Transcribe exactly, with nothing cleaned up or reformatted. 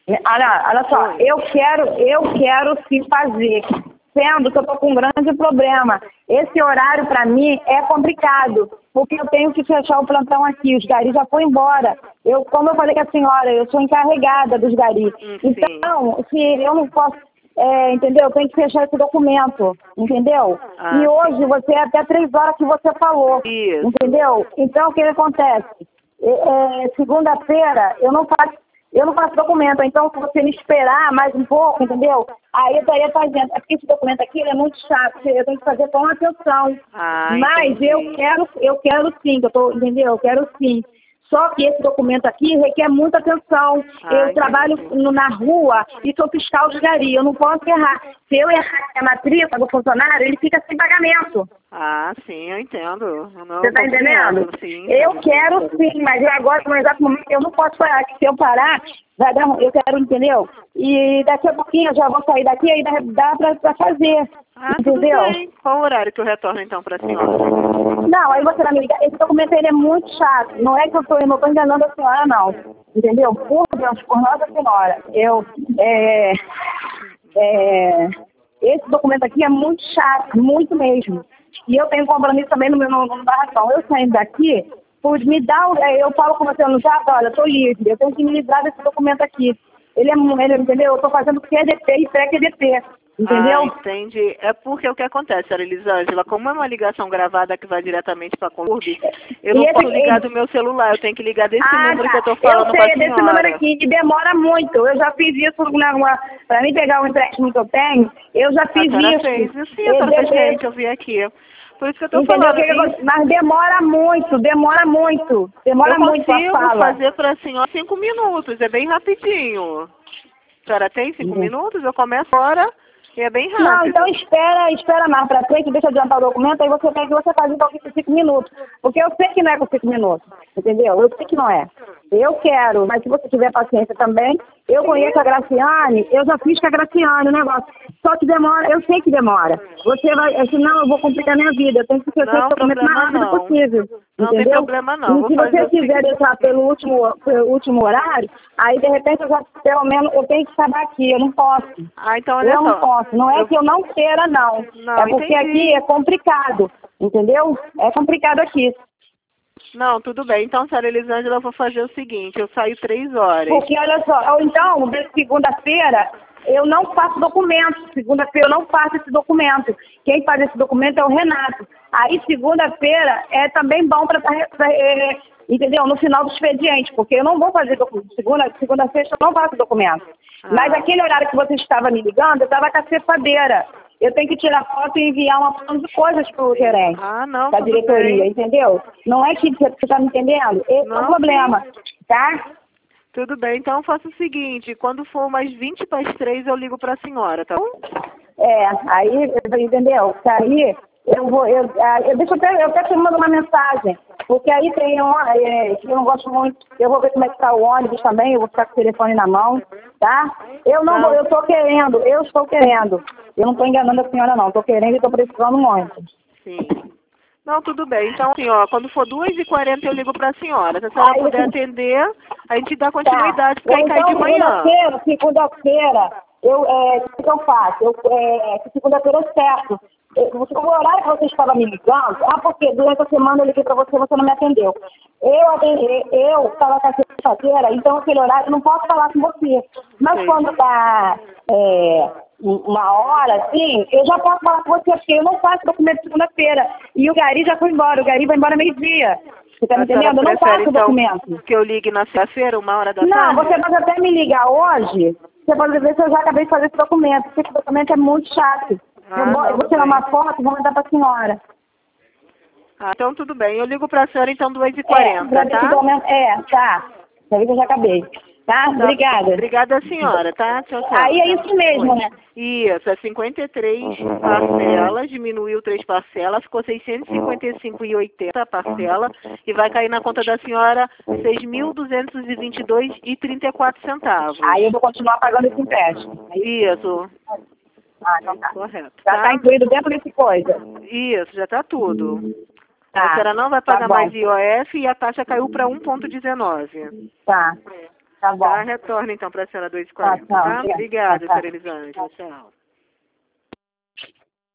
Olha, olha só, eu quero, eu quero sim fazer, sendo que eu estou com um grande problema. Esse horário para mim é complicado, porque eu tenho que fechar o plantão aqui, os garis já foram embora. Eu, como eu falei com a senhora, eu sou encarregada dos garis. Hum, então, se eu não posso, é, entendeu? Eu tenho que fechar esse documento, entendeu? Ah, e hoje sim. você é até três horas que você falou, Isso. entendeu? Então, o que acontece? É, é, segunda-feira eu não faço Eu não faço documento, então se você me esperar mais um pouco, entendeu? Aí eu estaria fazendo. É porque esse documento aqui ele é muito chato, eu tenho que fazer com atenção. Ah, Mas entendi. eu quero, eu quero sim, que eu tô, entendeu? Eu quero sim. Só que esse documento aqui requer muita atenção. Ah, eu entendi. trabalho no, na rua e sou fiscal de gari, eu não posso errar. Se eu errar a matrícula do funcionário, ele fica sem pagamento. Ah, sim, eu entendo. Eu não Você está entendendo? Sim, eu entendo. quero sim, mas eu agora, no exato momento, eu não posso parar, que se eu parar, vai dar, eu quero, entendeu? E daqui a pouquinho eu já vou sair daqui, aí dá, dá pra, pra fazer, Ah, entendeu? tudo bem. Qual o horário que eu retorno então para a senhora? Não, aí você vai me ligar. Esse documento ele é muito chato. Não é que eu estou enganando a senhora, não. Entendeu? Por Deus, por Nossa Senhora. Eu, é, é, esse documento aqui é muito chato, muito mesmo. E eu tenho compromisso também no meu no, no barracão. Eu saindo daqui, por me dar, eu falo com você no chat, olha, eu estou livre, eu tenho que me livrar desse documento aqui. Ele é, ele, entendeu? Eu estou fazendo Q D P e pré-Q D P. Entendeu? Ah, entendi. É porque o que acontece, senhora Elisângela, como é uma ligação gravada que vai diretamente para a Conturb, eu não esse, posso ligar ele... do meu celular, eu tenho que ligar desse ah, número tá. que eu estou falando eu com a sei, senhora. desse número aqui, e demora muito. Eu já fiz isso para mim pegar o empréstimo que eu tenho, eu já fiz a senhora isso. fez, sim, a senhora fez gente, eu vi aqui. Por isso que eu estou Entendeu? falando. Que E... eu... Mas demora muito, demora muito. Demora eu muito a consigo fala. fazer para a senhora cinco minutos, é bem rapidinho. A senhora tem cinco Uhum. minutos? Eu começo agora e é bem rápido. Não, então espera, espera mais pra frente, deixa eu adiantar o documento, aí você pega e você faz então com cinco minutos. Porque eu sei que não é com cinco minutos, entendeu? Eu sei que não é. Eu quero, mas se você tiver paciência também, eu Sim. conheço a Graciane, eu já fiz com a Graciane o negócio. Só que demora, eu sei que demora. Você vai, senão eu vou complicar minha vida, eu tenho que fazer esse documento o mais rápido não. possível. Não entendeu? tem problema não. E Vou se fazer você o quiser seguinte. deixar pelo último, pelo último horário, aí de repente eu já, pelo menos, eu tenho que acabar aqui, eu não posso. Ah, então olha Eu só. não posso. Não é eu... que eu não queira, não. Não, é porque entendi. aqui é complicado, entendeu? É complicado aqui. Não, tudo bem. Então, senhora Elisângela, eu vou fazer o seguinte, eu saio três horas. Porque, olha só, ou então, de segunda-feira, eu não faço documento. Segunda-feira eu não faço esse documento. Quem faz esse documento é o Renato. Aí, segunda-feira, é também bom para... É, entendeu? No final do expediente, porque eu não vou fazer documento. Segunda, segunda-feira eu não faço documento. Ah. Mas aquele horário que você estava me ligando, eu estava com a cefadeira. Eu tenho que tirar foto e enviar uma porção de coisas para o gerente ah, não, da diretoria, bem. entendeu? Não é que você está me entendendo? Esse não, é o problema, sim. tá? Tudo bem, então eu faço o seguinte, quando for mais vinte para as três eu ligo para a senhora, tá bom? É, aí, entendeu? Aí eu vou, eu, eu, deixa eu até, eu até te mando uma mensagem, porque aí tem um, é, que eu não gosto muito, eu vou ver como é que está o ônibus também, eu vou ficar com o telefone na mão, tá? Eu não, não. vou, eu estou querendo, eu estou querendo, eu não estou enganando a senhora não, estou querendo e estou precisando muito. Sim. Não, tudo bem. Então, assim, ó, quando for duas e quarenta eu ligo para a senhora. Se a senhora Aí, puder eu... atender, a gente dá continuidade, tá. porque aí Ou cai então, de manhã. segunda-feira, segunda-feira, eu, é, o que eu faço? Eu, é, segunda-feira é certo. Eu, o horário que você estava me ligando, ah, porque durante a semana eu liguei para você e você não me atendeu. Eu atendi, eu estava com a sexta-feira, então aquele horário eu não posso falar com você. Mas Sim. quando está é, uma hora, assim, eu já posso falar com você, porque eu não faço documento segunda-feira. E o Gari já foi embora, o Gari vai embora meio-dia. Você tá me entendendo? Eu não faço então, documento. Que eu ligue na sexta-feira, uma hora da não, tarde? Não, você pode até me ligar hoje, você pode ver se eu já acabei de fazer esse documento, porque esse documento é muito chato. Ah, eu, vou, não, eu vou tirar bem. uma foto e vou mandar para a senhora. Ah, então tudo bem. Eu ligo para a senhora, então, duas e quarenta, é, tá? Documento, é, tá. Já vi que eu já acabei. Tá? Tá. Obrigada. Obrigada, senhora, tá? Tchau, tchau. Aí é isso mesmo, Oi. né? Isso, é cinquenta e três parcelas, diminuiu três parcelas, ficou seiscentos e cinquenta e cinco e oitenta a parcela e vai cair na conta da senhora seis mil duzentos e vinte e dois e trinta e quatro centavos. Aí eu vou continuar pagando esse empréstimo. Isso. Ah, então tá. Correto. Já Tá? tá incluído dentro desse coisa. Isso, já tá tudo. Tá. A senhora não vai Tá pagar bom. mais I O F e a taxa caiu para um vírgula dezenove. Tá. Tá bom. Tá, retorna então para a senhora dois e quarenta, Tá, tá? tá, Obrigada, tá, tá. senhora Elisângela. Tchau.